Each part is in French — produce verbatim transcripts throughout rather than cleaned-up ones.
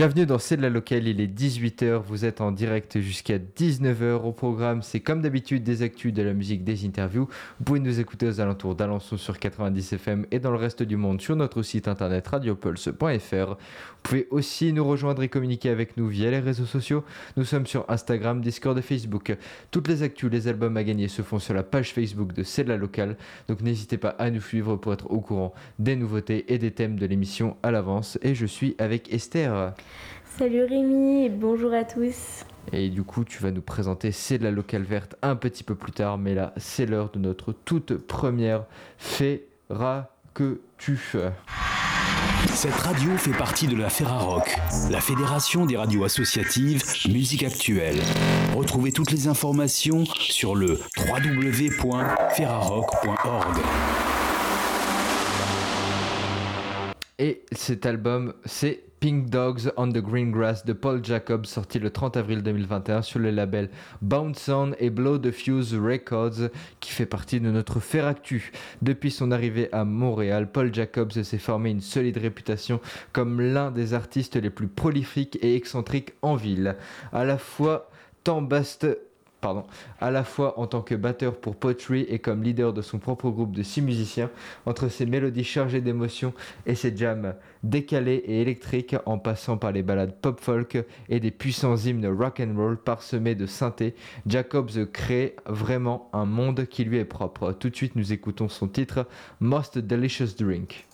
Bienvenue dans C'est de la locale, il est dix-huit heures, vous êtes en direct jusqu'à dix-neuf heures. Au programme, c'est comme d'habitude des actus, de la musique, des interviews. Vous pouvez nous écouter aux alentours d'Alençon sur quatre-vingt-dix F M et dans le reste du monde sur notre site internet radiopulse point f r. Vous pouvez aussi nous rejoindre et communiquer avec nous via les réseaux sociaux. Nous sommes sur Instagram, Discord et Facebook. Toutes les actus, les albums à gagner se font sur la page Facebook de C'est de la locale. Donc n'hésitez pas à nous suivre pour être au courant des nouveautés et des thèmes de l'émission à l'avance. Et je suis avec Esther. Salut Rémi et bonjour à tous. Et du coup, tu vas nous présenter C'est de la locale verte un petit peu plus tard, mais là, c'est l'heure de notre toute première Ferra-que-tu. Cette radio fait partie de la Ferrarock, la fédération des radios associatives musique actuelle. Retrouvez toutes les informations sur le w w w point ferrarock point org. Et cet album, c'est Pink Dogs on the Green Grass de Paul Jacobs, sorti le trente avril deux mille vingt et un sur le label Bounce On et Blow the Fuse Records, qui fait partie de notre Ferractu. Depuis son arrivée à Montréal, Paul Jacobs s'est formé une solide réputation comme l'un des artistes les plus prolifiques et excentriques en ville. À la fois tant baste... Pardon, à la fois en tant que batteur pour Pottery et comme leader de son propre groupe de six musiciens, entre ses mélodies chargées d'émotions et ses jams décalés et électriques, en passant par les ballades pop-folk et des puissants hymnes rock'n'roll parsemés de synthé, Jacobs crée vraiment un monde qui lui est propre. Tout de suite, nous écoutons son titre Most Delicious Drink.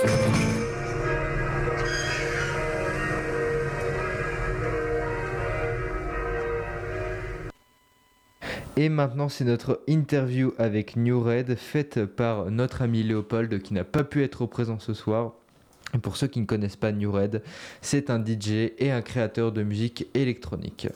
Et maintenant, c'est notre interview avec New Red, faite par notre ami Léopold, qui n'a pas pu être présent ce soir. Et pour ceux qui ne connaissent pas New Red, c'est un D J et un créateur de musique électronique.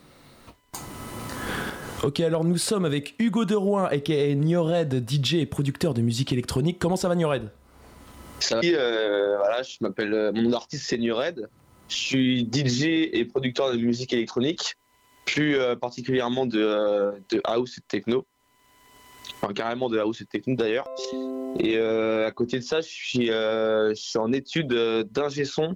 Ok, alors nous sommes avec Hugo Derouin, aka New Red, D J et producteur de musique électronique. Comment ça va, New Red ? Ça va, euh, voilà, je m'appelle, euh, mon nom d'artiste c'est New Red. Je suis D J et producteur de musique électronique, plus euh, particulièrement de, euh, de house et de techno. Enfin, carrément de house et de techno d'ailleurs. Et euh, à côté de ça, je suis, euh, je suis en études d'ingé son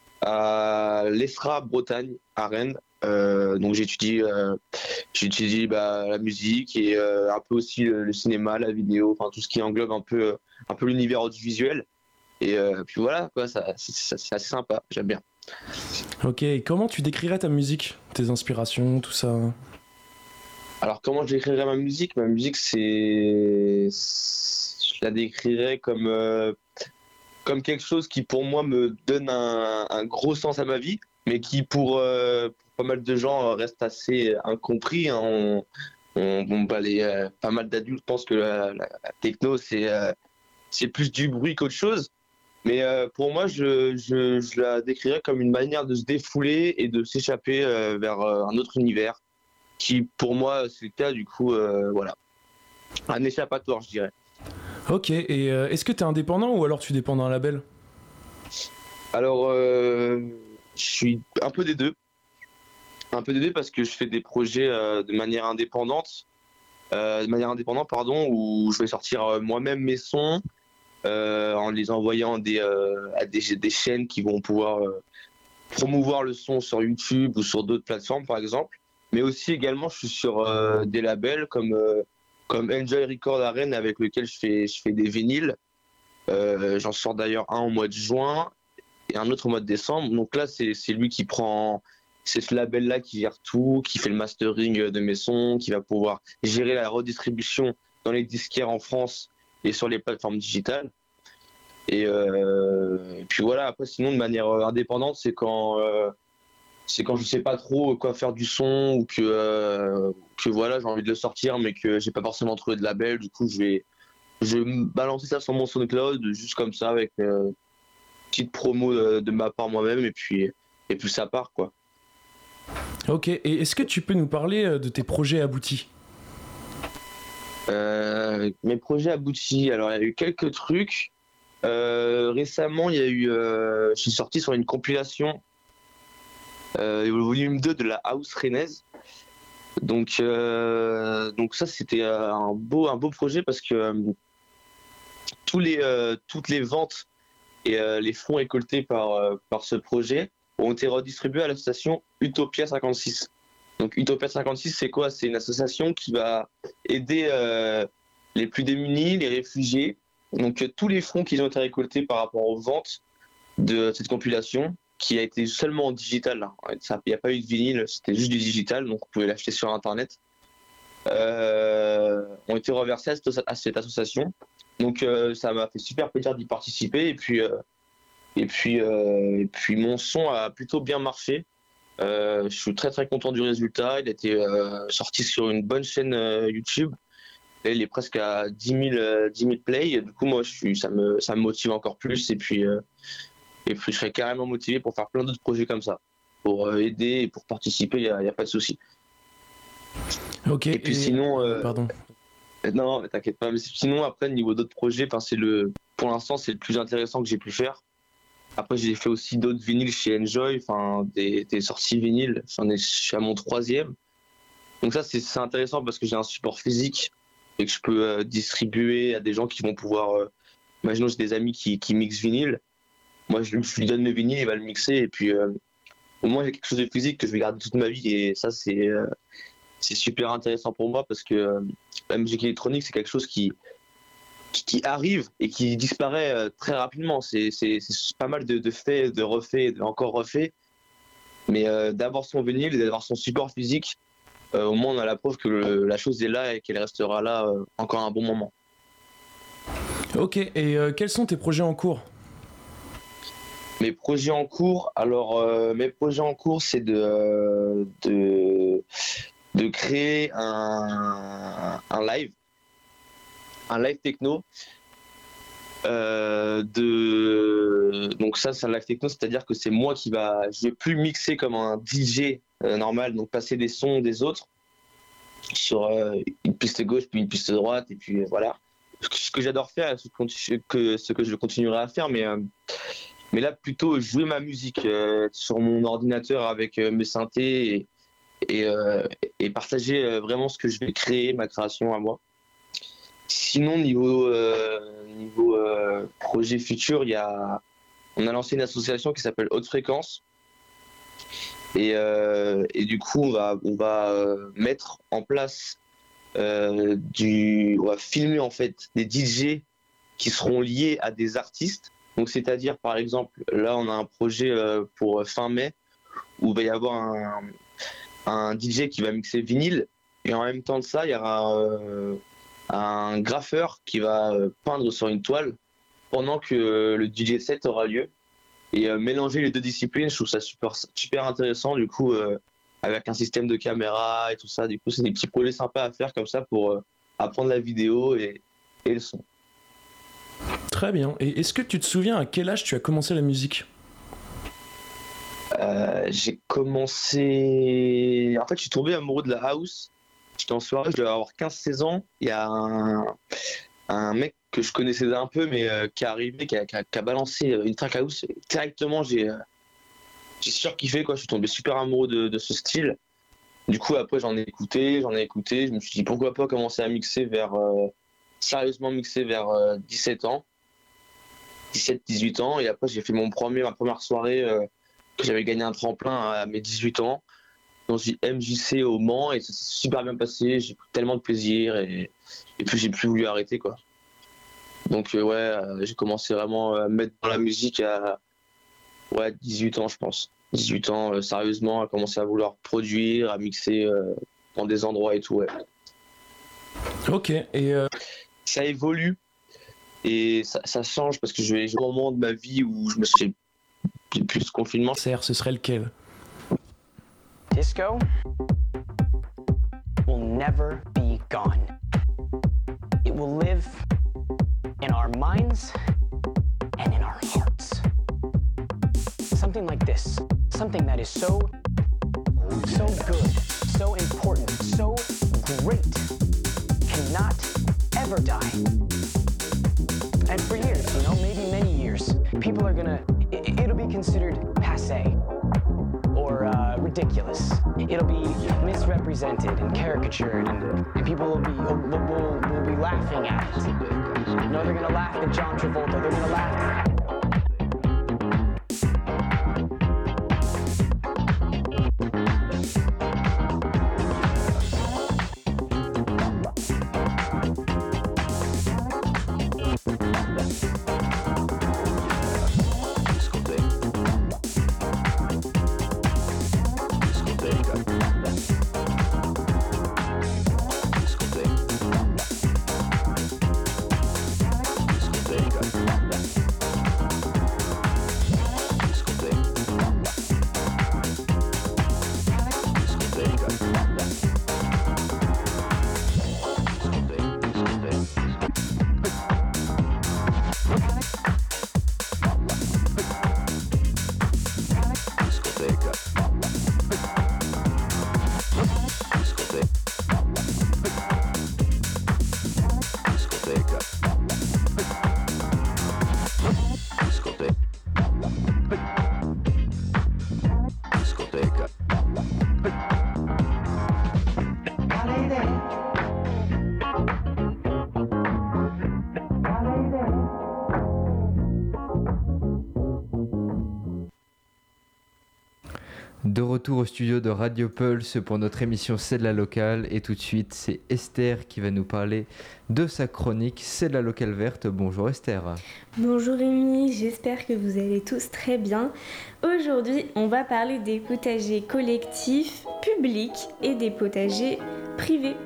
à l'E S R A Bretagne, à Rennes. Euh, donc j'étudie, euh, j'étudie bah, la musique et euh, un peu aussi le, le cinéma, la vidéo, enfin tout ce qui englobe un peu, un peu l'univers audiovisuel. Et euh, puis voilà, quoi, ça, c'est, c'est assez sympa, j'aime bien. Ok, et comment tu décrirais ta musique, tes inspirations, tout ça ? Alors comment je décrirais ma musique ? Ma musique, c'est, je la décrirais comme euh, comme quelque chose qui pour moi me donne un, un gros sens à ma vie, mais qui pour, euh, pour pas mal de gens reste assez incompris. Hein. On, on, bon, bah, les, euh, pas mal d'adultes pensent que la, la, la techno c'est euh, c'est plus du bruit qu'autre chose. Mais euh, pour moi, je, je, je la décrirais comme une manière de se défouler et de s'échapper euh, vers euh, un autre univers, qui pour moi, c'est le cas, du coup, euh, voilà. Un échappatoire, je dirais. Ok, et euh, est-ce que t'es indépendant ou alors tu dépends d'un label ? Alors, euh, je suis un peu des deux. Un peu des deux parce que je fais des projets euh, de manière indépendante, euh, de manière indépendante, pardon, où je vais sortir euh, moi-même mes sons, Euh, en les envoyant des, euh, à des, des chaînes qui vont pouvoir euh, promouvoir le son sur YouTube ou sur d'autres plateformes par exemple, mais aussi également je suis sur euh, des labels comme, euh, comme Enjoy Record à Rennes avec lequel je fais, je fais des vinyles, euh, j'en sors d'ailleurs un au mois de juin et un autre au mois de décembre, donc là c'est, c'est lui qui prend, c'est ce label là qui gère tout, qui fait le mastering de mes sons, qui va pouvoir gérer la redistribution dans les disquaires en France et sur les plateformes digitales. Et, euh, et puis voilà, après sinon de manière indépendante, c'est quand euh, c'est quand je sais pas trop quoi faire du son ou que, euh, que voilà, j'ai envie de le sortir mais que j'ai pas forcément trouvé de label, du coup je vais, je vais balancer ça sur mon SoundCloud juste comme ça avec euh, une petite promo de, de ma part moi-même et puis, et puis ça part quoi. Ok, et est-ce que tu peux nous parler de tes projets aboutis ? Euh, mes projets aboutis, alors il y a eu quelques trucs. Euh, récemment, il y a eu, euh, je suis sorti sur une compilation, euh, le volume deux de la House rennaise. Donc, euh, donc ça, c'était un beau, un beau projet parce que euh, tous les, euh, toutes les ventes et euh, les fonds récoltés par, euh, par ce projet ont été redistribués à l'association Utopia cinquante-six. Donc Utopia cinquante-six, c'est quoi ? C'est une association qui va aider euh, les plus démunis, les réfugiés. Donc euh, tous les fonds qui ont été récoltés par rapport aux ventes de cette compilation, qui a été seulement en digital, il n'y a pas eu de vinyle, c'était juste du digital, donc vous pouvez l'acheter sur Internet, euh, ont été reversés à cette, à cette association. Donc euh, ça m'a fait super plaisir d'y participer. Et puis, euh, et, puis, euh, et puis mon son a plutôt bien marché. Euh, je suis très très content du résultat. Il a été euh, sorti sur une bonne chaîne euh, YouTube. Et il est presque à dix mille, euh, dix mille plays. Du coup, moi, je suis, ça, me, ça me motive encore plus. Et puis, euh, et puis, je serais carrément motivé pour faire plein d'autres projets comme ça. Pour euh, aider et pour participer, il n'y a, a pas de souci. Ok. Et puis et... sinon... Euh, Pardon. Non, mais t'inquiète pas. Mais sinon, après, niveau d'autres projets, c'est le, pour l'instant, c'est le plus intéressant que j'ai pu faire. Après, j'ai fait aussi d'autres vinyles chez Enjoy, enfin des, des sorties vinyles. J'en ai, je suis à mon troisième. Donc ça, c'est, c'est intéressant parce que j'ai un support physique et que je peux euh, distribuer à des gens qui vont pouvoir. Euh, imaginons j'ai des amis qui, qui mixent vinyle. Moi, je, je lui donne mes vinyles, il va le mixer et puis euh, au moins j'ai quelque chose de physique que je vais garder toute ma vie et ça, c'est euh, c'est super intéressant pour moi parce que euh, la musique électronique, c'est quelque chose qui qui arrive et qui disparaît euh, très rapidement. C'est, c'est, c'est pas mal de, de faits, de refaits, de encore refaits. Mais euh, d'avoir son vinyle et d'avoir son support physique, euh, au moins on a la preuve que le, la chose est là et qu'elle restera là euh, encore un bon moment. Ok, et euh, quels sont tes projets en cours ? Mes projets en cours, alors euh, mes projets en cours, c'est de, euh, de, de créer un, un live, un live techno. Euh, de... Donc ça, c'est un live techno, c'est-à-dire que c'est moi qui va... Je ne vais plus mixer comme un D J euh, normal, donc passer des sons des autres sur euh, une piste gauche puis une piste droite, et puis euh, voilà. Ce que j'adore faire, ce que, ce que je continuerai à faire, mais... Euh, Mais là, plutôt jouer ma musique euh, sur mon ordinateur avec euh, mes synthés et, et, euh, et partager euh, vraiment ce que je vais créer, ma création à moi. Sinon, niveau, euh, niveau euh, projet futur, il y a, on a lancé une association qui s'appelle Haute Fréquence. Et, euh, et du coup, on va, on va euh, mettre en place euh, du. On va filmer en fait des D J qui seront liés à des artistes. Donc, c'est-à-dire, par exemple, là, on a un projet euh, pour fin mai où il va y avoir un, un D J qui va mixer vinyle. Et en même temps de ça, il y aura euh, un graffeur qui va euh, peindre sur une toile pendant que euh, le D J set aura lieu. Et euh, mélanger les deux disciplines, je trouve ça super, super intéressant. Du coup, euh, avec un système de caméra et tout ça, du coup, c'est des petits projets sympas à faire comme ça pour euh, apprendre la vidéo et, et le son. Très bien. Et est-ce que tu te souviens à quel âge tu as commencé la musique ? euh, J'ai commencé... En fait, je suis tombé amoureux de la house. J'étais en soirée, je devais avoir quinze seize ans. Il y a un, un mec que je connaissais un peu, mais euh, qui est arrivé, qui a, qui a, qui a balancé une track house. Et directement, j'ai, euh, j'ai surkiffé, quoi. Je suis tombé super amoureux de, de ce style. Du coup, après, j'en ai écouté, j'en ai écouté. Je me suis dit, pourquoi pas commencer à mixer vers... Euh, sérieusement mixer vers euh, dix-sept ans. dix-sept dix-huit ans, et après j'ai fait mon premier, ma première soirée euh, que j'avais gagné un tremplin à mes dix-huit ans dans une M J C au Mans, et ça s'est super bien passé, j'ai pris tellement de plaisir, et, et puis j'ai plus voulu arrêter, quoi. Donc euh, ouais, euh, j'ai commencé vraiment à me mettre dans la musique à ouais, dix-huit ans, je pense. dix-huit ans, euh, sérieusement, à commencer à vouloir produire, à mixer euh, dans des endroits et tout, ouais. Ok, et... Euh... Ça évolue. Et ça, ça change parce que j'ai eu un moment de ma vie où je me suis j'ai plus ce confinement. Serre, ce serait lequel ? Disco will never be gone. It will live in our minds and in our hearts. Something like this. Something that is so, so good, so important, so great, cannot ever die. And for years, you know, maybe many years, people are gonna, it, it'll be considered passé or uh, ridiculous. It'll be misrepresented and caricatured, and, and people will be will, will, will be laughing at it. You know, they're gonna laugh at John Travolta. They're gonna laugh. De retour au studio de Radio Pulse pour notre émission C'est de la locale, et tout de suite c'est Esther qui va nous parler de sa chronique C'est de la locale verte. Bonjour Esther. Bonjour Rémi, j'espère que vous allez tous très bien. Aujourd'hui on va parler des potagers collectifs publics et des potagers privés.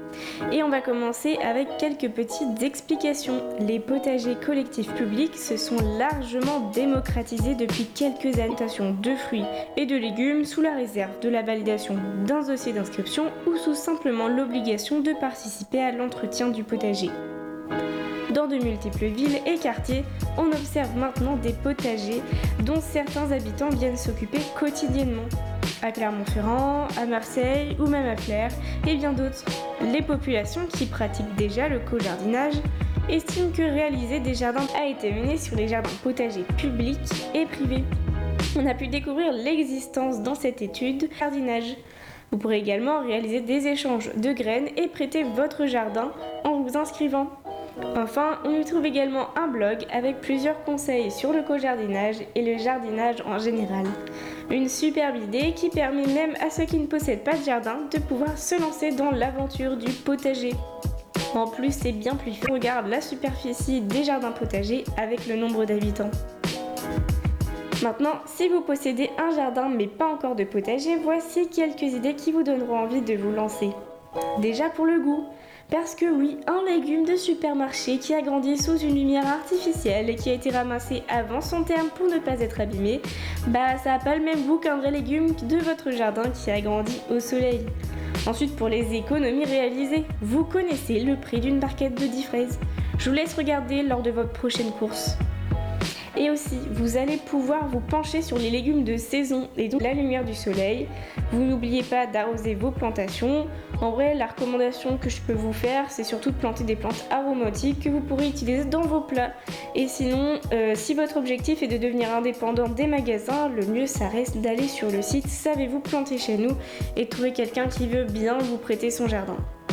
Et on va commencer avec quelques petites explications. Les potagers collectifs publics se sont largement démocratisés depuis quelques années de fruits et de légumes sous la réserve de la validation d'un dossier d'inscription ou sous simplement l'obligation de participer à l'entretien du potager. Dans de multiples villes et quartiers, on observe maintenant des potagers dont certains habitants viennent s'occuper quotidiennement. À Clermont-Ferrand, à Marseille ou même à Flers et bien d'autres. Les populations qui pratiquent déjà le co-jardinage estiment que réaliser des jardins a été mené sur les jardins potagers publics et privés. On a pu découvrir l'existence dans cette étude du jardinage. Vous pourrez également réaliser des échanges de graines et prêter votre jardin en vous inscrivant. Enfin, on y trouve également un blog avec plusieurs conseils sur le co-jardinage et le jardinage en général. Une superbe idée qui permet même à ceux qui ne possèdent pas de jardin de pouvoir se lancer dans l'aventure du potager. En plus, c'est bien plus fait. On regarde la superficie des jardins potagers avec le nombre d'habitants. Maintenant, si vous possédez un jardin mais pas encore de potager, voici quelques idées qui vous donneront envie de vous lancer. Déjà pour le goût. Parce que oui, un légume de supermarché qui a grandi sous une lumière artificielle et qui a été ramassé avant son terme pour ne pas être abîmé, bah ça n'a pas le même goût qu'un vrai légume de votre jardin qui a grandi au soleil. Ensuite, pour les économies réalisées, vous connaissez le prix d'une barquette de dix fraises. Je vous laisse regarder lors de votre prochaine course. Et aussi, vous allez pouvoir vous pencher sur les légumes de saison et donc la lumière du soleil. Vous n'oubliez pas d'arroser vos plantations. En vrai, la recommandation que je peux vous faire, c'est surtout de planter des plantes aromatiques que vous pourrez utiliser dans vos plats. Et sinon, euh, si votre objectif est de devenir indépendant des magasins, le mieux ça reste d'aller sur le site Savez-vous planter chez nous et de trouver quelqu'un qui veut bien vous prêter son jardin.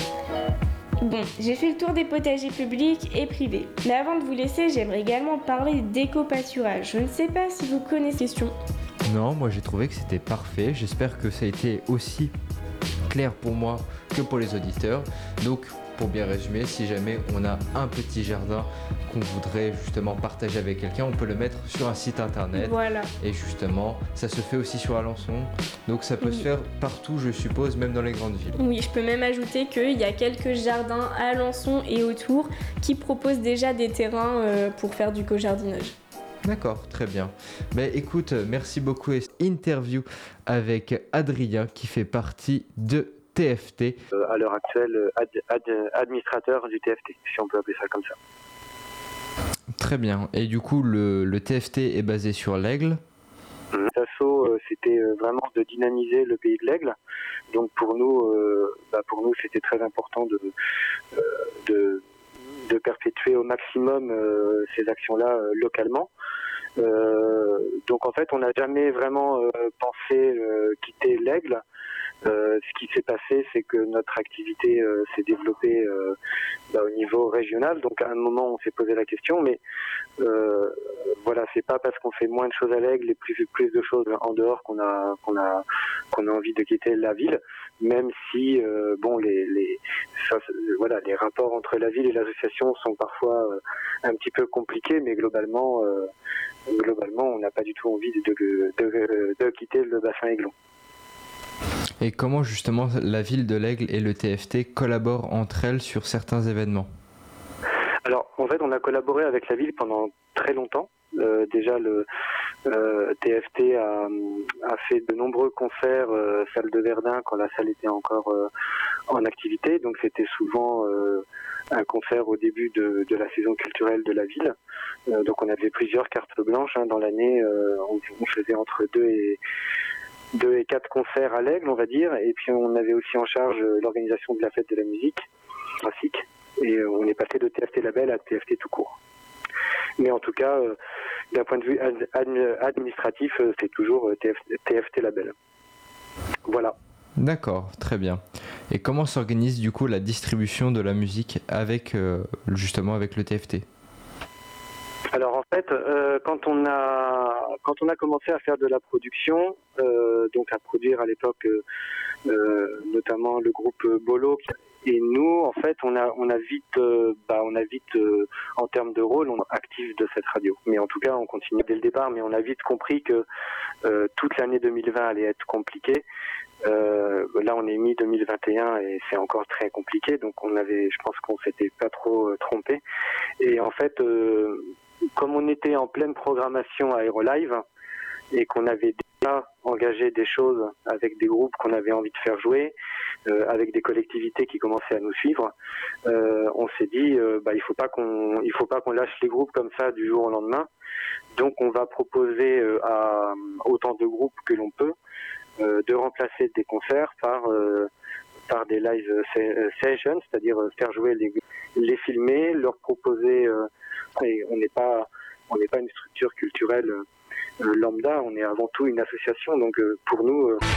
Bon, j'ai fait le tour des potagers publics et privés. Mais avant de vous laisser, j'aimerais également parler d'éco-pâturage. Je ne sais pas si vous connaissez cette question. Non, moi j'ai trouvé que c'était parfait. J'espère que ça a été aussi clair pour moi que pour les auditeurs. Donc, pour bien résumer, si jamais on a un petit jardin qu'on voudrait justement partager avec quelqu'un, on peut le mettre sur un site internet. Voilà. Et justement, ça se fait aussi sur Alençon. Donc ça peut Oui. se faire partout, je suppose, même dans les grandes villes. Oui, je peux même ajouter qu'il y a quelques jardins à Alençon et autour qui proposent déjà des terrains euh, pour faire du co-jardinage. D'accord, très bien. Mais écoute, merci beaucoup. Interview avec Adrien qui fait partie de T F T. Euh, à l'heure actuelle, ad, ad, administrateur du T F T, si on peut appeler ça comme ça. Très bien. Et du coup, le, le T F T est basé sur l'Aigle. L'assaut, euh, c'était vraiment de dynamiser le pays de l'Aigle. Donc pour nous, euh, bah pour nous, c'était très important de, euh, de, de perpétuer au maximum euh, ces actions-là euh, localement. Euh, donc en fait, on n'a jamais vraiment euh, pensé euh, quitter l'Aigle. Euh, ce qui s'est passé, c'est que notre activité euh, s'est développée euh, bah, au niveau régional. Donc à un moment, on s'est posé la question, mais euh, voilà, c'est pas parce qu'on fait moins de choses à l'Aigle et plus plus de choses en dehors qu'on a qu'on a qu'on a envie de quitter la ville. Même si euh, bon, les les ça, voilà, les rapports entre la ville et l'association sont parfois euh, un petit peu compliqués, mais globalement, euh, globalement, on n'a pas du tout envie de de, de, de quitter le bassin aiglon. Et comment justement la ville de l'Aigle et le T F T collaborent entre elles sur certains événements? Alors en fait, on a collaboré avec la ville pendant très longtemps. Euh, déjà le euh, T F T a, a fait de nombreux concerts euh, salle de Verdun quand la salle était encore euh, en activité. Donc c'était souvent euh, un concert au début de, de la saison culturelle de la ville. Euh, donc on avait plusieurs cartes blanches hein, dans l'année. Euh, on, on faisait entre deux et deux et quatre concerts à l'Aigle, on va dire, et puis on avait aussi en charge l'organisation de la fête de la musique classique, et on est passé de T F T Label à T F T tout court. Mais en tout cas, euh, d'un point de vue ad- ad- administratif, euh, c'est toujours T F T Label. Voilà. D'accord, très bien. Et comment s'organise du coup la distribution de la musique avec euh, justement avec le T F T? Alors en fait, euh, quand on a quand on a commencé à faire de la production, euh, donc à produire à l'époque euh, euh, notamment le groupe Bolo, et nous en fait on a on a vite euh, bah on a vite euh, en termes de rôle on est actif de cette radio. Mais en tout cas on continue dès le départ, mais on a vite compris que euh, toute l'année deux mille vingt allait être compliquée Euh, là, on est mi deux mille vingt et un et c'est encore très compliqué. Donc, on avait, je pense qu'on s'était pas trop euh, trompé. Et en fait, euh, comme on était en pleine programmation Aérolive et qu'on avait déjà engagé des choses avec des groupes qu'on avait envie de faire jouer, euh, avec des collectivités qui commençaient à nous suivre, euh, on s'est dit, euh, bah, il faut pas qu'on, il faut pas qu'on lâche les groupes comme ça du jour au lendemain. Donc, on va proposer euh, à autant de groupes que l'on peut euh, de remplacer des concerts par euh, par des live sessions, c'est-à-dire faire jouer les les filmer, leur proposer. Euh, et on n'est pas on n'est pas une structure culturelle euh, lambda, on est avant tout une association. Donc euh, pour nous. Euh,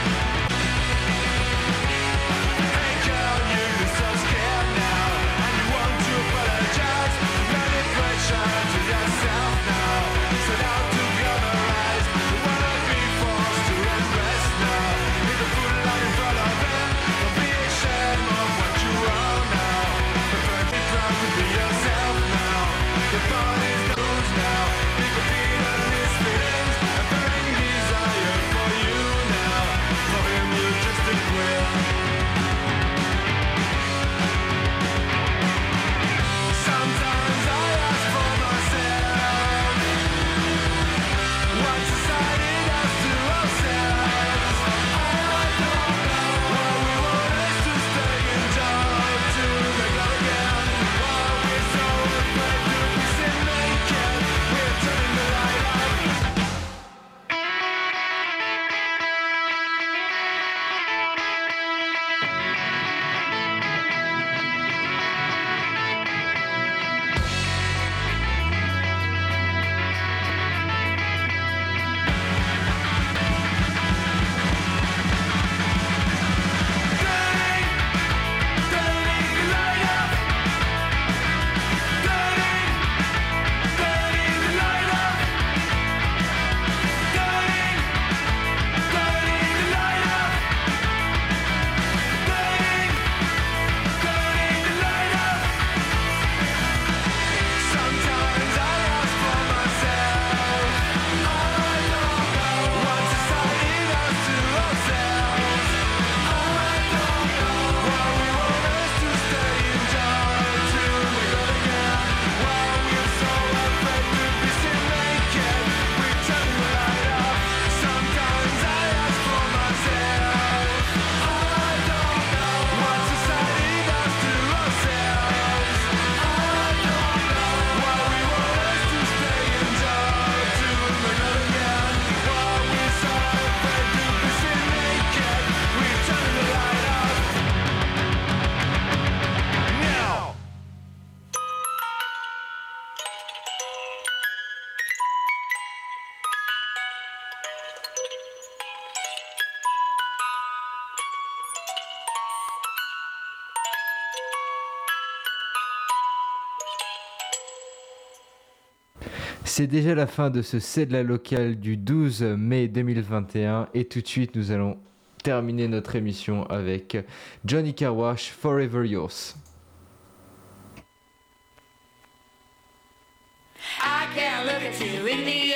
C'est déjà la fin de ce C'est de la locale du douze mai deux mille vingt et un et tout de suite nous allons terminer notre émission avec Johnny Carwash, Forever Yours. I can't look at you in the